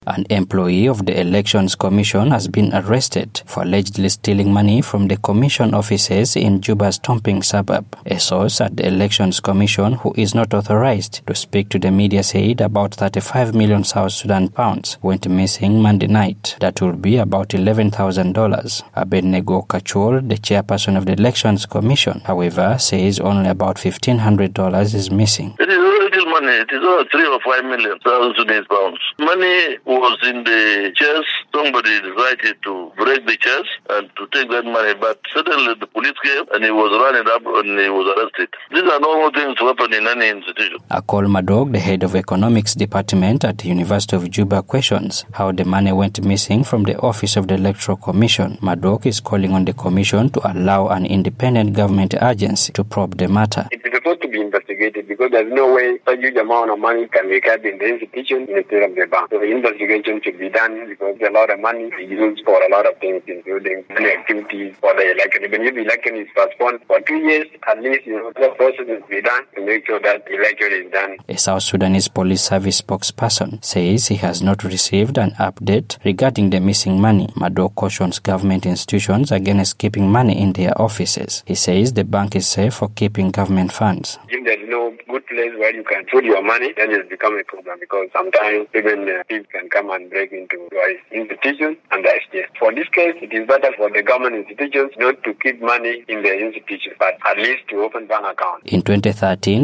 An employee of the Elections Commission has been arrested for allegedly stealing money from the Commission offices in Juba's Tomping suburb. A source at the Elections Commission who is not authorized to speak to the media said about 35 million South Sudan pounds went missing Monday night. That will be about $11,000. Abednego Kachur, the chairperson of the Elections Commission, however, says only about $1,500 is missing. It is little money. It is over 3 or 5 million South Sudanese pounds. Money was in the chest. Somebody decided to break the chest and to take that money, but suddenly the police came and he was running up and he was arrested. These are normal things to happen in any institution. Akol Madog, the head of economics department at the University of Juba, questions how the money went missing from the office of the Electoral Commission. Madog is calling on the commission to allow an independent government agency to probe the matter. It is supposed to be investigated because there's no way such a huge amount of money can be kept in the institution instead of the bank. So the investigation should be done because a lot of money is used for a lot of things, including many activities for the election. Even if the election is postponed for 2 years, at least the process must be done to make sure that the election is done. A South Sudanese Police Service spokesperson says he has not received an update regarding the missing money. Madog cautions government institutions against keeping money in their offices. He says the bank is safe for keeping government funds. If there's no good place where you can put your money, then it's become a problem because sometimes even people can come and break into your institutions and that's it. For this case, it is better for the government institutions not to keep money in their institutions, but at least to open bank accounts. In 2013,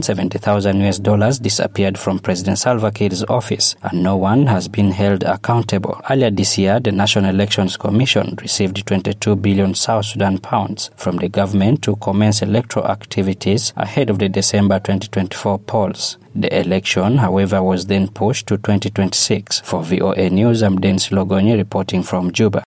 $70,000 disappeared from President Salva Kiir's office, and no one has been held accountable. Earlier this year, the National Elections Commission received 22 billion South Sudan pounds from the government to commence electoral activities ahead of the December 2024 polls. The election, however, was then pushed to 2026. For VOA News, I'm Dennis Logonyi reporting from Juba.